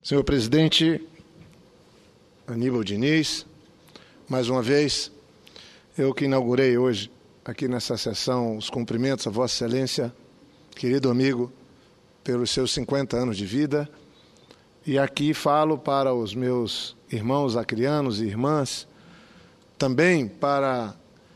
Senhor presidente Aníbal Diniz, mais uma vez, eu que inaugurei hoje, aqui nessa sessão, os cumprimentos a Vossa Excelência, querido amigo, pelos seus 50 anos de vida, e aqui falo para os meus irmãos acrianos e irmãs, também para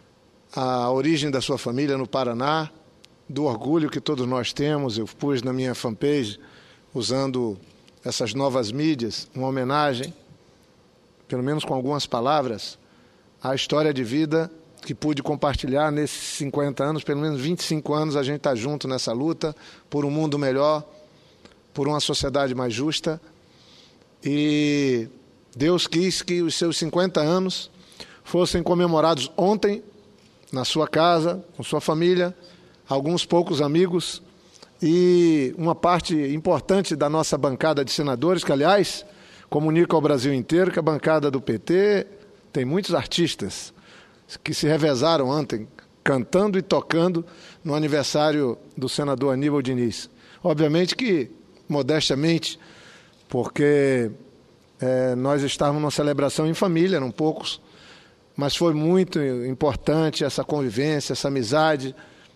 a origem da sua família no Paraná, do orgulho que todos nós temos. Eu pus na minha fanpage, usando essas novas mídias, uma homenagem, pelo menos com algumas palavras, à história de vida que pude compartilhar nesses 50 anos, pelo menos 25 anos a gente está junto nessa luta por um mundo melhor, por uma sociedade mais justa. E Deus quis que os seus 50 anos fossem comemorados ontem, na sua casa, com sua família, alguns poucos amigos e uma parte importante da nossa bancada de senadores, que, aliás, comunica ao Brasil inteiro que a bancada do PT tem muitos artistas que se revezaram ontem, cantando e tocando no aniversário do senador Aníbal Diniz. Obviamente que, modestamente, porque nós estávamos numa celebração em família, eram poucos, mas foi muito importante essa convivência, essa amizade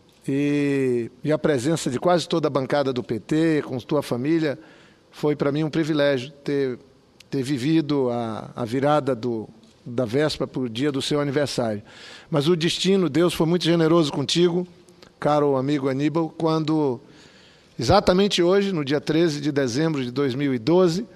e a presença de quase toda a bancada do PT, com tua família. Foi para mim um privilégio ter vivido a virada da véspera para o dia do seu aniversário. Mas o destino, Deus foi muito generoso contigo, caro amigo Aníbal, quando exatamente hoje, no dia 13 de dezembro de 2012,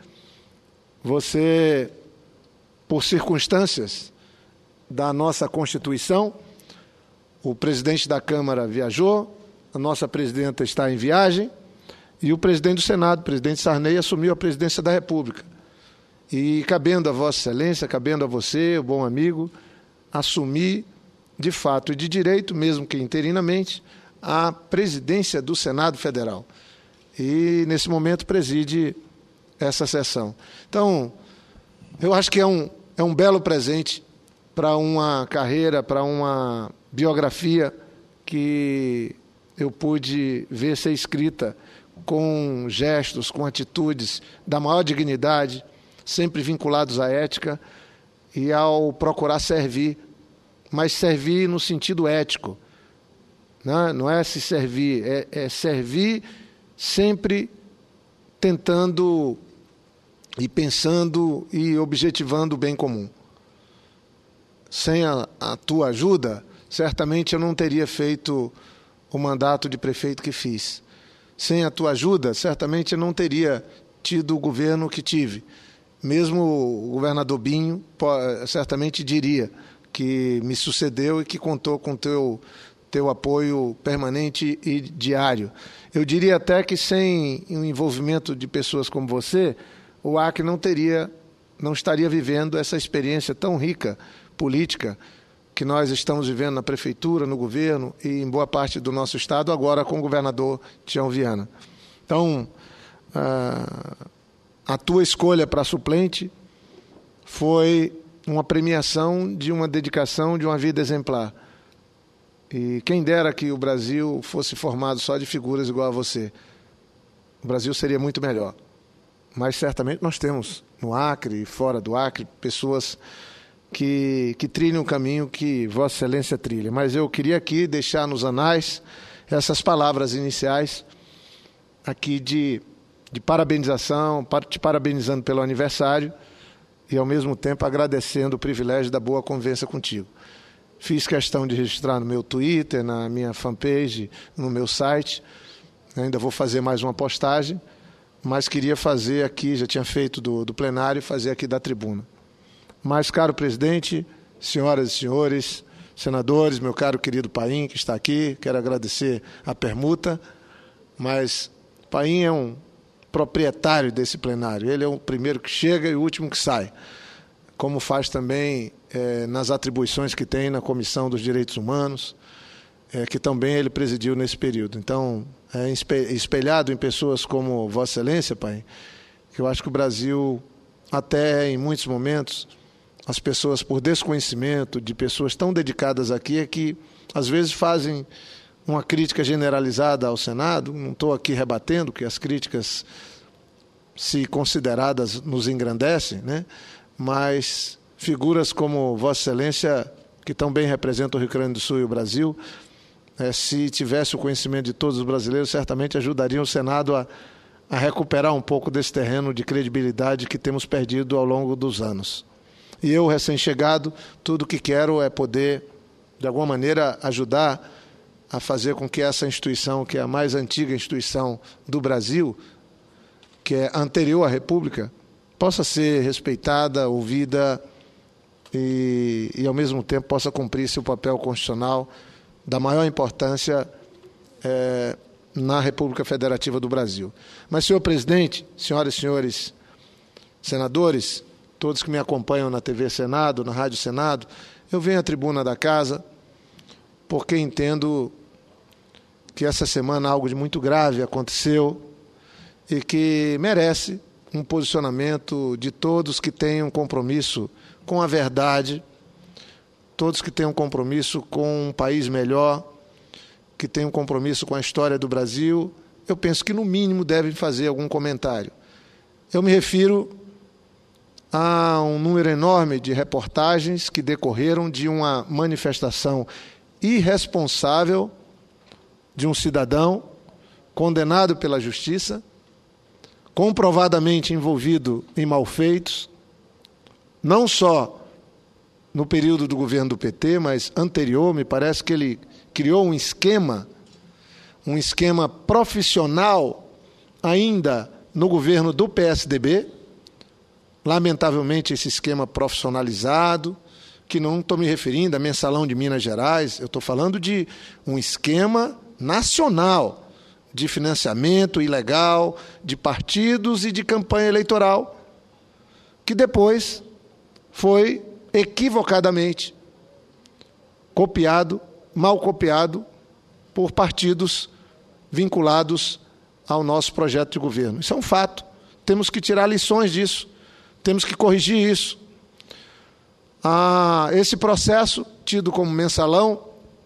você, por circunstâncias da nossa Constituição, o presidente da Câmara viajou, a nossa presidenta está em viagem e o presidente do Senado, o presidente Sarney, assumiu a presidência da República. E cabendo a Vossa Excelência, cabendo a você, o bom amigo, assumir de fato e de direito, mesmo que interinamente, a presidência do Senado Federal. E nesse momento preside essa sessão. Então, eu acho que é um belo presente para uma carreira, para uma biografia que eu pude ver ser escrita com gestos, com atitudes da maior dignidade, sempre vinculados à ética e ao procurar servir, mas servir no sentido ético. Não é se servir, é servir sempre tentando e pensando e objetivando o bem comum. Sem a tua ajuda, certamente eu não teria feito o mandato de prefeito que fiz. Sem a tua ajuda, certamente eu não teria tido o governo que tive. Mesmo o governador Binho certamente diria que me sucedeu e que contou com teu apoio permanente e diário. Eu diria até que sem o envolvimento de pessoas como você, o Acre não estaria vivendo essa experiência tão rica política que nós estamos vivendo na prefeitura, no governo e em boa parte do nosso estado, agora com o governador Tião Viana. Então, a tua escolha para suplente foi uma premiação de uma dedicação, de uma vida exemplar. E quem dera que o Brasil fosse formado só de figuras igual a você. O Brasil seria muito melhor. Mas certamente nós temos no Acre e fora do Acre pessoas que trilham o caminho que Vossa Excelência trilha. Mas eu queria aqui deixar nos anais essas palavras iniciais aqui de parabenização, te parabenizando pelo aniversário e, ao mesmo tempo, agradecendo o privilégio da boa convivência contigo. Fiz questão de registrar no meu Twitter, na minha fanpage, no meu site. Ainda vou fazer mais uma postagem, mas queria fazer aqui, já tinha feito do plenário, fazer aqui da tribuna. Mas, caro presidente, senhoras e senhores, senadores, meu caro querido Paim, que está aqui, quero agradecer a permuta, mas Paim é um proprietário desse plenário, ele é o primeiro que chega e o último que sai, como faz também nas atribuições que tem na Comissão dos Direitos Humanos, que também ele presidiu nesse período. Então, espelhado em pessoas como Vossa Excelência, Paim, que eu acho que o Brasil, até em muitos momentos, as pessoas, por desconhecimento de pessoas tão dedicadas aqui, é que às vezes fazem uma crítica generalizada ao Senado. Não estou aqui rebatendo, que as críticas se consideradas, nos engrandecem, né? Mas figuras como Vossa Excelência, que tão bem representam o Rio Grande do Sul e o Brasil, se tivesse o conhecimento de todos os brasileiros, certamente ajudariam o Senado a recuperar um pouco desse terreno de credibilidade que temos perdido ao longo dos anos. E eu, recém-chegado, tudo o que quero é poder, de alguma maneira, ajudar a fazer com que essa instituição, que é a mais antiga instituição do Brasil, que é anterior à República, possa ser respeitada, ouvida e ao mesmo tempo, possa cumprir seu papel constitucional da maior importância na República Federativa do Brasil. Mas, senhor presidente, senhoras e senhores senadores, todos que me acompanham na TV Senado, na Rádio Senado, eu venho à tribuna da casa porque entendo que essa semana algo de muito grave aconteceu e que merece um posicionamento de todos que tenham compromisso com a verdade, todos que tenham compromisso com um país melhor, que tenham compromisso com a história do Brasil. Eu penso que, no mínimo, devem fazer algum comentário. Eu me refiro a um número enorme de reportagens que decorreram de uma manifestação irresponsável de um cidadão condenado pela Justiça, comprovadamente envolvido em malfeitos, não só no período do governo do PT, mas anterior. Me parece que ele criou um esquema profissional ainda no governo do PSDB, lamentavelmente esse esquema profissionalizado, que não estou me referindo a mensalão de Minas Gerais, eu estou falando de um esquema nacional de financiamento ilegal de partidos e de campanha eleitoral, que depois foi equivocadamente mal copiado por partidos vinculados ao nosso projeto de governo. Isso é um fato. Temos que tirar lições disso. Temos que corrigir isso. Esse processo, tido como mensalão,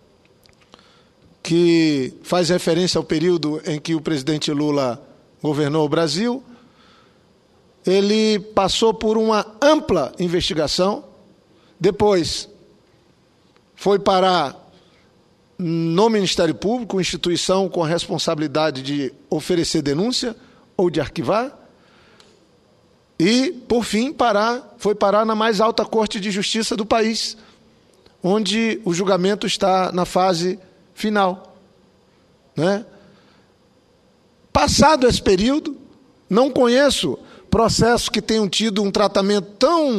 que faz referência ao período em que o presidente Lula governou o Brasil, ele passou por uma ampla investigação, depois foi parar no Ministério Público, instituição com a responsabilidade de oferecer denúncia ou de arquivar, e, por fim, foi parar na mais alta Corte de Justiça do país, onde o julgamento está na fase final, né? Passado esse período, não conheço processos que tenham tido um tratamento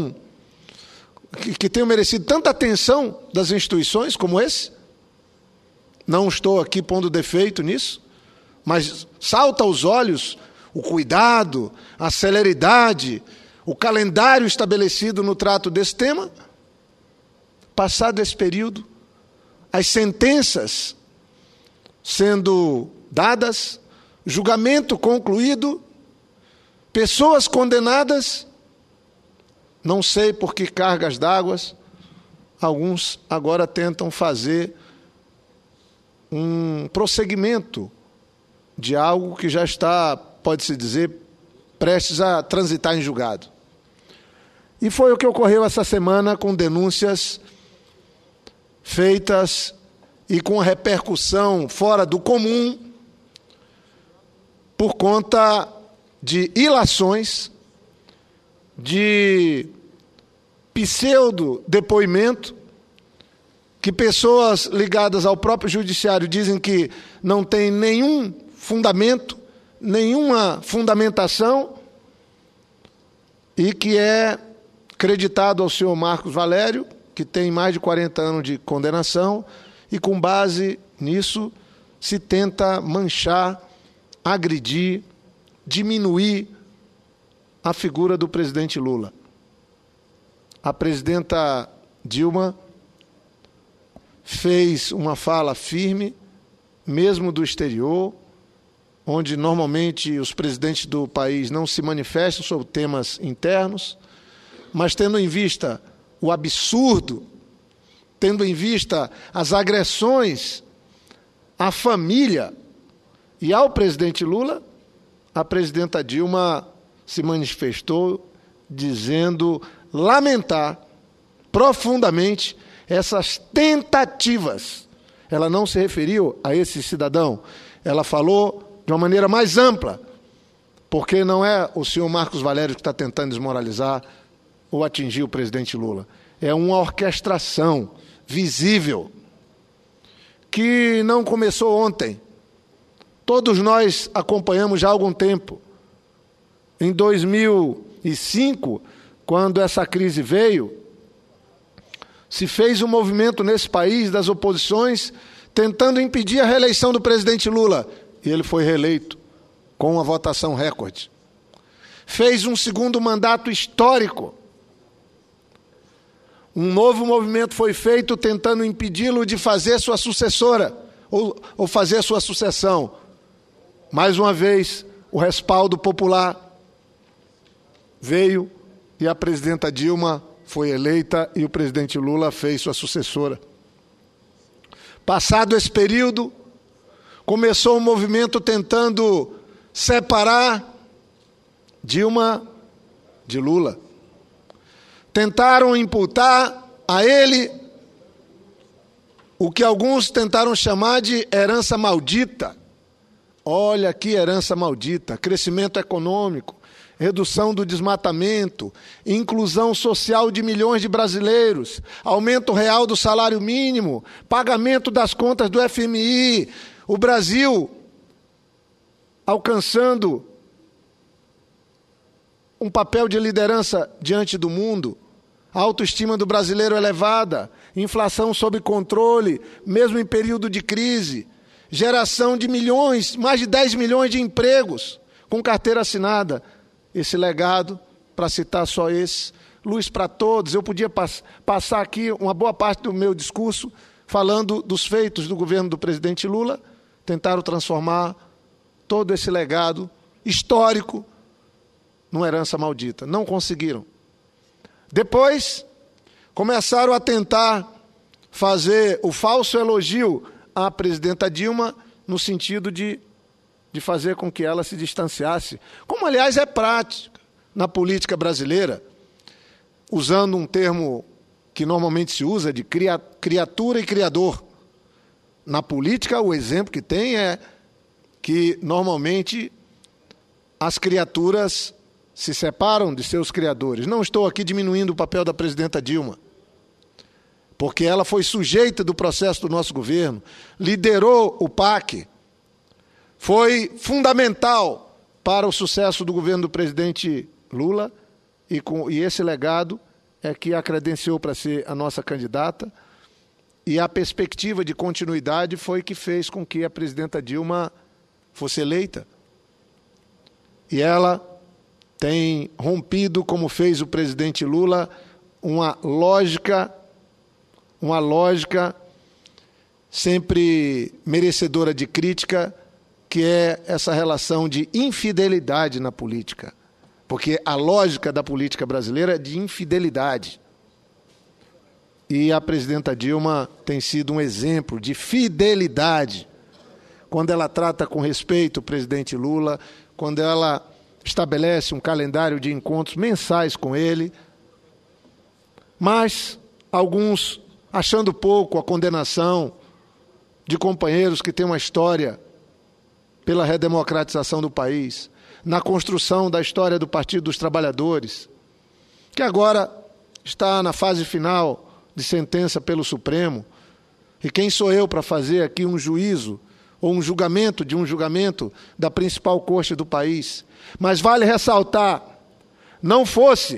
que tenham merecido tanta atenção das instituições como esse. Não estou aqui pondo defeito nisso, mas salta aos olhos o cuidado, a celeridade, o calendário estabelecido no trato desse tema. Passado esse período, as sentenças sendo dadas, julgamento concluído, pessoas condenadas, não sei por que cargas d'água, alguns agora tentam fazer um prosseguimento de algo que já está, pode-se dizer, prestes a transitar em julgado. E foi o que ocorreu essa semana com denúncias feitas e com repercussão fora do comum por conta de ilações, de pseudo-depoimento, que pessoas ligadas ao próprio judiciário dizem que não tem nenhum fundamento, nenhuma fundamentação, e que é creditado ao senhor Marcos Valério, que tem mais de 40 anos de condenação, e com base nisso se tenta manchar, agredir, diminuir a figura do presidente Lula. A presidenta Dilma fez uma fala firme, mesmo do exterior, onde normalmente os presidentes do país não se manifestam sobre temas internos, mas tendo em vista o absurdo, tendo em vista as agressões à família e ao presidente Lula, a presidenta Dilma se manifestou dizendo lamentar profundamente essas tentativas. Ela não se referiu a esse cidadão, ela falou de uma maneira mais ampla, porque não é o senhor Marcos Valério que está tentando desmoralizar ou atingir o presidente Lula. É uma orquestração visível que não começou ontem. Todos nós acompanhamos já há algum tempo. Em 2005, quando essa crise veio, se fez um movimento nesse país das oposições tentando impedir a reeleição do presidente Lula. E ele foi reeleito com uma votação recorde. Fez um segundo mandato histórico. Um novo movimento foi feito tentando impedi-lo de fazer sua sucessora, ou fazer sua sucessão. Mais uma vez, o respaldo popular veio e a presidenta Dilma foi eleita e o presidente Lula fez sua sucessora. Passado esse período, começou um movimento tentando separar Dilma de Lula. Tentaram imputar a ele o que alguns tentaram chamar de herança maldita. Olha que herança maldita: crescimento econômico, redução do desmatamento, inclusão social de milhões de brasileiros, aumento real do salário mínimo, pagamento das contas do FMI, o Brasil alcançando um papel de liderança diante do mundo, a autoestima do brasileiro elevada, inflação sob controle, mesmo em período de crise, geração de milhões, mais de 10 milhões de empregos com carteira assinada. Esse legado, para citar só esse, luz para todos. Eu podia passar aqui uma boa parte do meu discurso falando dos feitos do governo do presidente Lula. Tentaram transformar todo esse legado histórico numa herança maldita. Não conseguiram. Depois, começaram a tentar fazer o falso elogio à presidenta Dilma no sentido de fazer com que ela se distanciasse, como, aliás, é prática na política brasileira, usando um termo que normalmente se usa de criatura e criador. Na política, o exemplo que tem é que, normalmente, as criaturas se separam de seus criadores. Não estou aqui diminuindo o papel da presidenta Dilma, porque ela foi sujeita do processo do nosso governo, liderou o PAC, foi fundamental para o sucesso do governo do presidente Lula e esse legado é que a credenciou para ser a nossa candidata e a perspectiva de continuidade foi que fez com que a presidenta Dilma fosse eleita. E ela tem rompido, como fez o presidente Lula, uma lógica sempre merecedora de crítica, que é essa relação de infidelidade na política. Porque a lógica da política brasileira é de infidelidade. E a presidenta Dilma tem sido um exemplo de fidelidade. Quando ela trata com respeito o presidente Lula, quando ela estabelece um calendário de encontros mensais com ele. Mas alguns, achando pouco a condenação de companheiros que têm uma história pela redemocratização do país, na construção da história do Partido dos Trabalhadores, que agora está na fase final de sentença pelo Supremo, e quem sou eu para fazer aqui um juízo, ou um julgamento de um julgamento da principal corte do país? Mas vale ressaltar, não fosse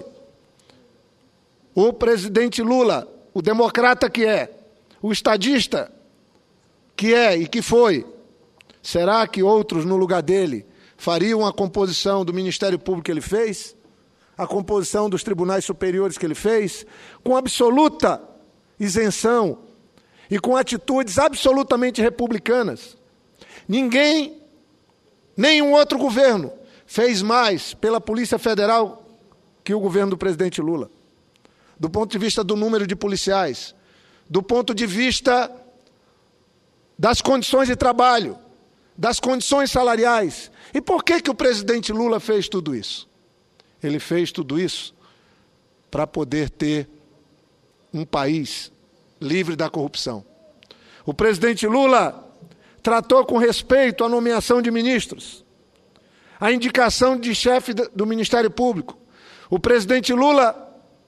o presidente Lula, o democrata que é, o estadista que é e que foi, será que outros no lugar dele fariam a composição do Ministério Público que ele fez? A composição dos tribunais superiores que ele fez? Com absoluta isenção e com atitudes absolutamente republicanas. Ninguém, nenhum outro governo, fez mais pela Polícia Federal que o governo do presidente Lula. Do ponto de vista do número de policiais, do ponto de vista das condições de trabalho, das condições salariais. E por que o presidente Lula fez tudo isso? Ele fez tudo isso para poder ter um país livre da corrupção. O presidente Lula tratou com respeito a nomeação de ministros, a indicação de chefe do Ministério Público. O presidente Lula,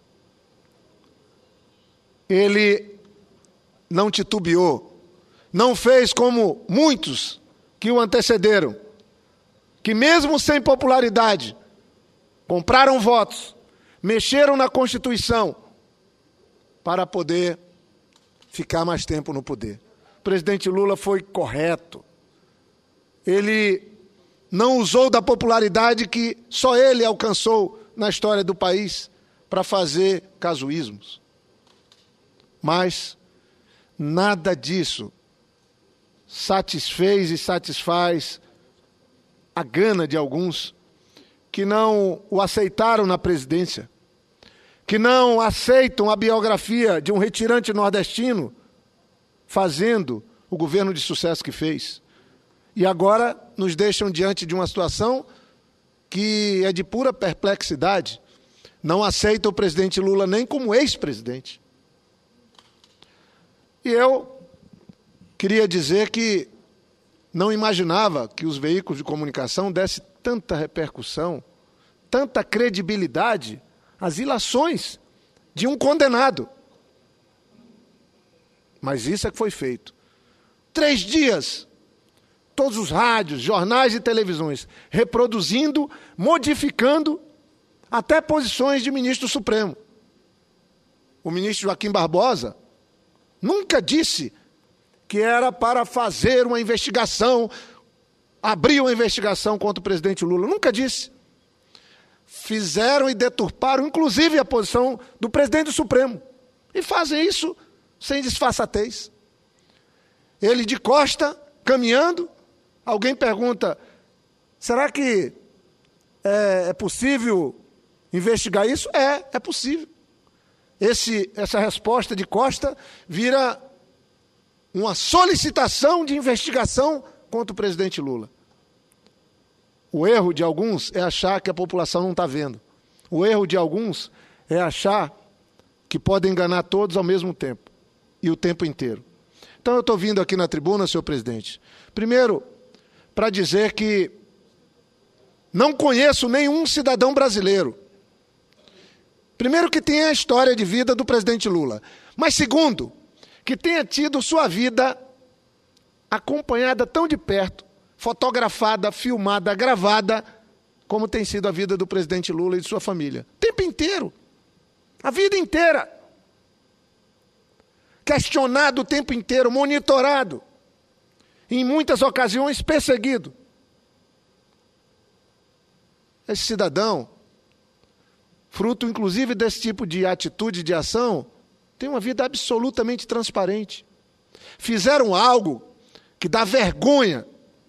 ele não titubeou, não fez como muitos que o antecederam, que mesmo sem popularidade, compraram votos, mexeram na Constituição para poder ficar mais tempo no poder. O presidente Lula foi correto. Ele não usou da popularidade que só ele alcançou na história do país para fazer casuísmos. Mas nada disso satisfez e satisfaz a gana de alguns que não o aceitaram na presidência, que não aceitam a biografia de um retirante nordestino fazendo o governo de sucesso que fez. E agora nos deixam diante de uma situação que é de pura perplexidade. Não aceita o presidente Lula nem como ex-presidente. E eu queria dizer que não imaginava que os veículos de comunicação dessem tanta repercussão, tanta credibilidade às ilações de um condenado. Mas isso é que foi feito. 3 dias, todos os rádios, jornais e televisões reproduzindo, modificando até posições de ministro Supremo. O ministro Joaquim Barbosa nunca disse que era para fazer uma investigação, abrir uma investigação contra o presidente Lula. Nunca disse. Fizeram e deturparam, inclusive, a posição do presidente do Supremo. E fazem isso sem disfarçatez. Ele de costa, caminhando, alguém pergunta, será que é possível investigar isso? É possível. Essa resposta de costa vira uma solicitação de investigação contra o presidente Lula. O erro de alguns é achar que a população não está vendo. O erro de alguns é achar que podem enganar todos ao mesmo tempo e o tempo inteiro. Então eu estou vindo aqui na tribuna, senhor presidente, primeiro para dizer que não conheço nenhum cidadão brasileiro. Primeiro que tenha a história de vida do presidente Lula, mas segundo, que tenha tido sua vida acompanhada tão de perto, fotografada, filmada, gravada, como tem sido a vida do presidente Lula e de sua família. O tempo inteiro. A vida inteira. Questionado o tempo inteiro, monitorado. Em muitas ocasiões, perseguido. Esse cidadão, fruto inclusive desse tipo de atitude, de ação, tem uma vida absolutamente transparente. Fizeram algo que dá vergonha.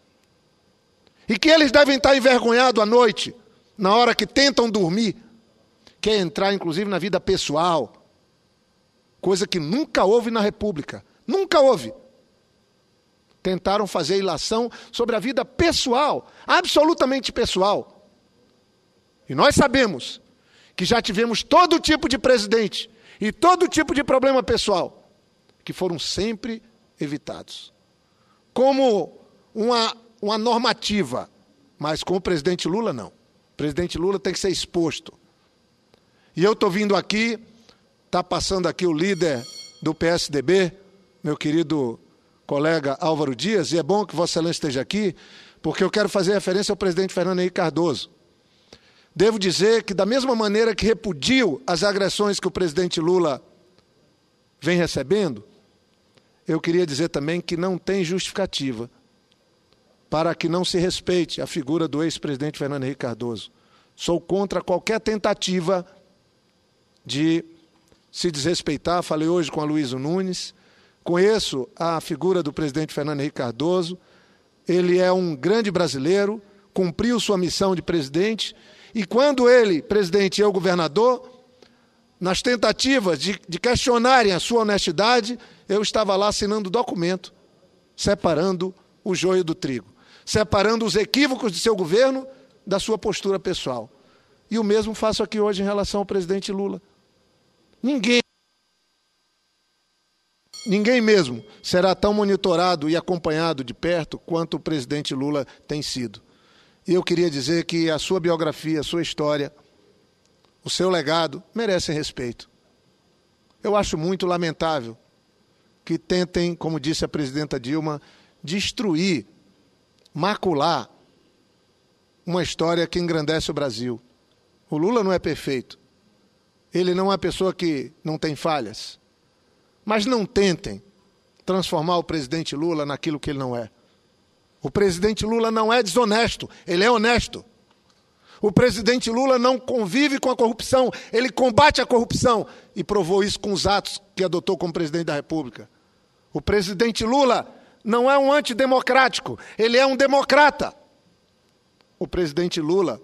E que eles devem estar envergonhados à noite, na hora que tentam dormir, que é entrar inclusive na vida pessoal, coisa que nunca houve na República, nunca houve. Tentaram fazer ilação sobre a vida pessoal, absolutamente pessoal. E nós sabemos que já tivemos todo tipo de presidente e todo tipo de problema pessoal, que foram sempre evitados. Como uma normativa, mas com o presidente Lula, não. O presidente Lula tem que ser exposto. E eu estou vindo aqui, está passando aqui o líder do PSDB, meu querido colega Álvaro Dias, e é bom que Vossa Excelência esteja aqui, porque eu quero fazer referência ao presidente Fernando Henrique Cardoso. Devo dizer que, da mesma maneira que repudio as agressões que o presidente Lula vem recebendo, eu queria dizer também que não tem justificativa para que não se respeite a figura do ex-presidente Fernando Henrique Cardoso. Sou contra qualquer tentativa de se desrespeitar. Falei hoje com a Luísa Nunes, conheço a figura do presidente Fernando Henrique Cardoso, ele é um grande brasileiro, cumpriu sua missão de presidente, e quando ele, presidente, e eu, governador, nas tentativas de questionarem a sua honestidade, eu estava lá assinando documento, separando o joio do trigo, separando os equívocos de seu governo da sua postura pessoal. E o mesmo faço aqui hoje em relação ao presidente Lula. Ninguém mesmo será tão monitorado e acompanhado de perto quanto o presidente Lula tem sido. E eu queria dizer que a sua biografia, a sua história, o seu legado merecem respeito. Eu acho muito lamentável que tentem, como disse a presidenta Dilma, destruir, macular uma história que engrandece o Brasil. O Lula não é perfeito. Ele não é uma pessoa que não tem falhas. Mas não tentem transformar o presidente Lula naquilo que ele não é. O presidente Lula não é desonesto, ele é honesto. O presidente Lula não convive com a corrupção, ele combate a corrupção e provou isso com os atos que adotou como presidente da República. O presidente Lula não é um antidemocrático, ele é um democrata. O presidente Lula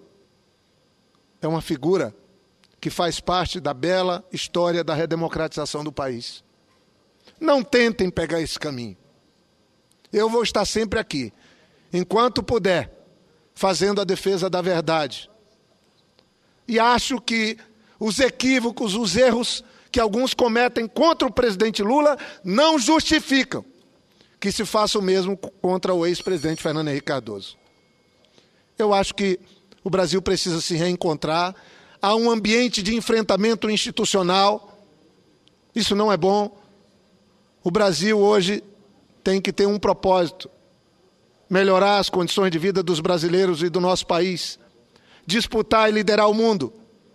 é uma figura que faz parte da bela história da redemocratização do país. Não tentem pegar esse caminho. Eu vou estar sempre aqui, enquanto puder, fazendo a defesa da verdade. E acho que os equívocos, os erros que alguns cometem contra o presidente Lula não justificam que se faça o mesmo contra o ex-presidente Fernando Henrique Cardoso. Eu acho que o Brasil precisa se reencontrar. Há um ambiente de enfrentamento institucional. Isso não é bom. O Brasil hoje tem que ter um propósito: melhorar as condições de vida dos brasileiros e do nosso país, disputar e liderar o mundo,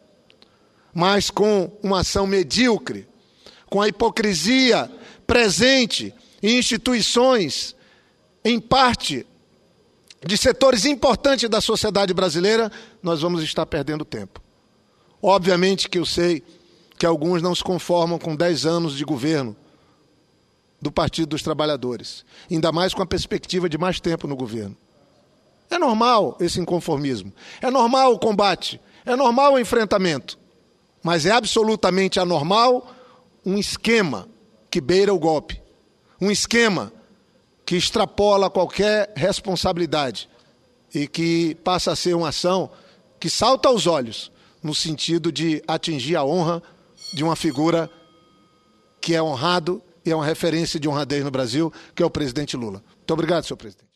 mas com uma ação medíocre, com a hipocrisia presente em instituições, em parte de setores importantes da sociedade brasileira, nós vamos estar perdendo tempo. Obviamente que eu sei que alguns não se conformam com 10 anos de governo do Partido dos Trabalhadores, ainda mais com a perspectiva de mais tempo no governo. É normal esse inconformismo, é normal o combate, é normal o enfrentamento, mas é absolutamente anormal um esquema que beira o golpe, um esquema que extrapola qualquer responsabilidade e que passa a ser uma ação que salta aos olhos no sentido de atingir a honra de uma figura que é honrado e é uma referência de honradez no Brasil, que é o presidente Lula. Muito obrigado, senhor presidente.